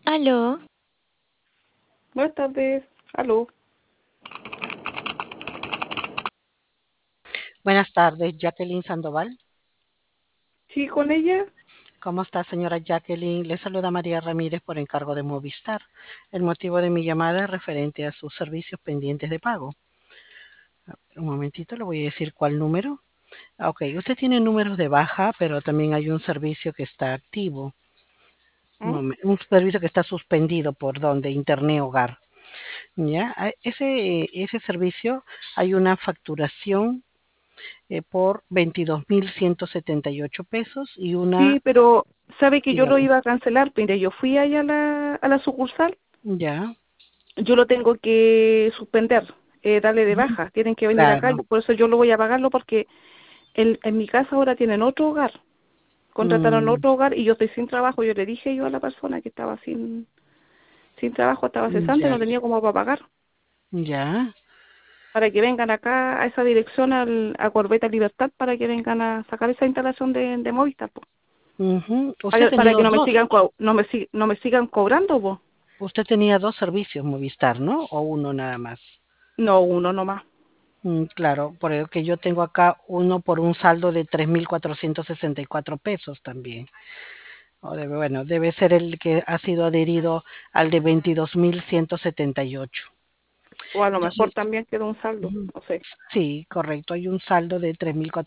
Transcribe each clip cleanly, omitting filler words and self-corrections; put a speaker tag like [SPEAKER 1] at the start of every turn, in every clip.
[SPEAKER 1] Aló,
[SPEAKER 2] Buenas tardes. Aló.
[SPEAKER 3] Buenas tardes, Jacqueline Sandoval.
[SPEAKER 2] Sí, con ella.
[SPEAKER 3] ¿Cómo está, señora Jacqueline? Le saluda María Ramírez por encargo de Movistar. El motivo de mi llamada es referente a sus servicios pendientes de pago. Un momentito, le voy a decir cuál número. Ok, usted tiene números de baja, pero también hay un servicio que está activo.
[SPEAKER 2] ¿Mm?
[SPEAKER 3] Un servicio que está suspendido por donde Internet Hogar. ¿Ya? Ese servicio hay una facturación por 22.178 pesos y una,
[SPEAKER 2] Sí, pero sabe que yo lo
[SPEAKER 3] dígame,
[SPEAKER 2] iba a cancelar. Mire, yo fui allá a la sucursal.
[SPEAKER 3] ya.
[SPEAKER 2] Yo lo tengo que suspender, darle de
[SPEAKER 3] Ujú.
[SPEAKER 2] baja. Tienen que venir acá.
[SPEAKER 3] Claro.
[SPEAKER 2] Por eso yo lo voy a pagarlo porque en mi casa ahora tienen otro hogar. Contrataron
[SPEAKER 3] Mm,
[SPEAKER 2] otro hogar y yo estoy sin trabajo. Yo le dije yo a la persona que estaba sin trabajo, estaba cesante,
[SPEAKER 3] ya,
[SPEAKER 2] no tenía cómo para pagar.
[SPEAKER 3] ya.
[SPEAKER 2] Para que vengan acá a esa dirección, a Corbeta Libertad, para que vengan a sacar esa instalación de Movistar, po.
[SPEAKER 3] Ujú. Usted
[SPEAKER 2] Para
[SPEAKER 3] tenía
[SPEAKER 2] que no me
[SPEAKER 3] dos,
[SPEAKER 2] sigan no me sigan cobrando, po.
[SPEAKER 3] usted tenía dos servicios Movistar, ¿no? O uno nada más.
[SPEAKER 2] No, uno nomás.
[SPEAKER 3] Claro, por el que yo tengo acá uno por un saldo de 3.464 pesos también. Bueno, debe ser el que ha sido adherido al de 22.178.
[SPEAKER 2] O a lo mejor
[SPEAKER 3] Entonces,
[SPEAKER 2] también quedó un saldo,
[SPEAKER 3] ujú,
[SPEAKER 2] no sé.
[SPEAKER 3] sí, correcto. Hay un saldo de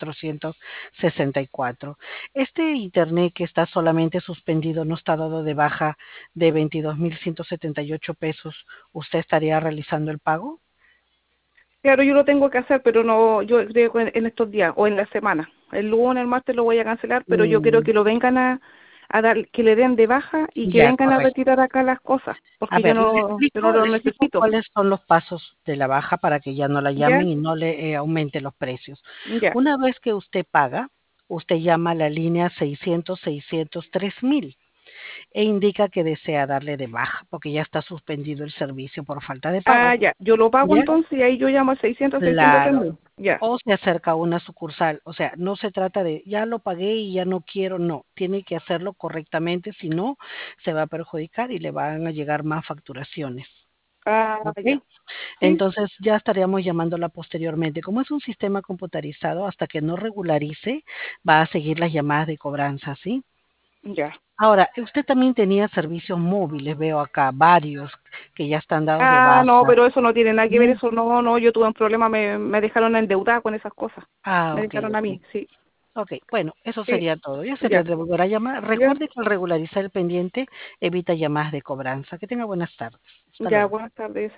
[SPEAKER 3] 3.464. Este internet que está solamente suspendido, no está dado de baja de 22.178 pesos, ¿usted estaría realizando el pago?
[SPEAKER 2] Claro, yo lo tengo que hacer, pero no, yo creo que en estos días o en la semana. El lunes, el martes lo voy a cancelar, pero yo quiero
[SPEAKER 3] Mm,
[SPEAKER 2] que lo vengan a dar, que le den de baja y que
[SPEAKER 3] ya,
[SPEAKER 2] vengan a
[SPEAKER 3] correcto.
[SPEAKER 2] retirar acá las cosas,
[SPEAKER 3] A
[SPEAKER 2] porque
[SPEAKER 3] ver,
[SPEAKER 2] yo no lo
[SPEAKER 3] le explico
[SPEAKER 2] necesito.
[SPEAKER 3] cuáles son los pasos de la baja para que ya no la
[SPEAKER 2] ¿Ya?
[SPEAKER 3] llamen y no le aumente los precios.
[SPEAKER 2] Ya.
[SPEAKER 3] Una vez que usted paga, usted llama a la línea 600-600-3000 e indica que desea darle de baja porque ya está suspendido el servicio por falta de
[SPEAKER 2] Ah,
[SPEAKER 3] pago.
[SPEAKER 2] ya. Yo lo pago
[SPEAKER 3] ¿Ya?
[SPEAKER 2] entonces y ahí yo llamo al 600, 603
[SPEAKER 3] Claro.
[SPEAKER 2] mil. Ya.
[SPEAKER 3] O se acerca a una sucursal. O sea, no se trata de ya lo pagué y ya no quiero. No, tiene que hacerlo correctamente, si no, se va a perjudicar y le van a llegar más facturaciones.
[SPEAKER 2] Ah,
[SPEAKER 3] ¿Ok?
[SPEAKER 2] ya. Sí,
[SPEAKER 3] Entonces ya estaríamos llamándola posteriormente. Como es un sistema computarizado, hasta que no regularice, va a seguir las llamadas de cobranza, ¿sí?
[SPEAKER 2] ya.
[SPEAKER 3] Ahora, usted también tenía servicios móviles, veo acá, varios que ya están dados de
[SPEAKER 2] Ah, no,
[SPEAKER 3] baja.
[SPEAKER 2] pero eso no tiene nada que ver,
[SPEAKER 3] ¿No?
[SPEAKER 2] eso no, no, yo tuve un problema, me dejaron endeudada con esas cosas.
[SPEAKER 3] Ah,
[SPEAKER 2] Me
[SPEAKER 3] ok,
[SPEAKER 2] dejaron a
[SPEAKER 3] ok.
[SPEAKER 2] mí, sí.
[SPEAKER 3] Ok, bueno, eso
[SPEAKER 2] Sí,
[SPEAKER 3] sería todo. Ya se le
[SPEAKER 2] ya,
[SPEAKER 3] devolverá a llamar.
[SPEAKER 2] ya,
[SPEAKER 3] Recuerde que al regularizar el pendiente evita llamadas de cobranza. Que tenga buenas tardes. Hasta
[SPEAKER 2] ya,
[SPEAKER 3] luego.
[SPEAKER 2] buenas tardes.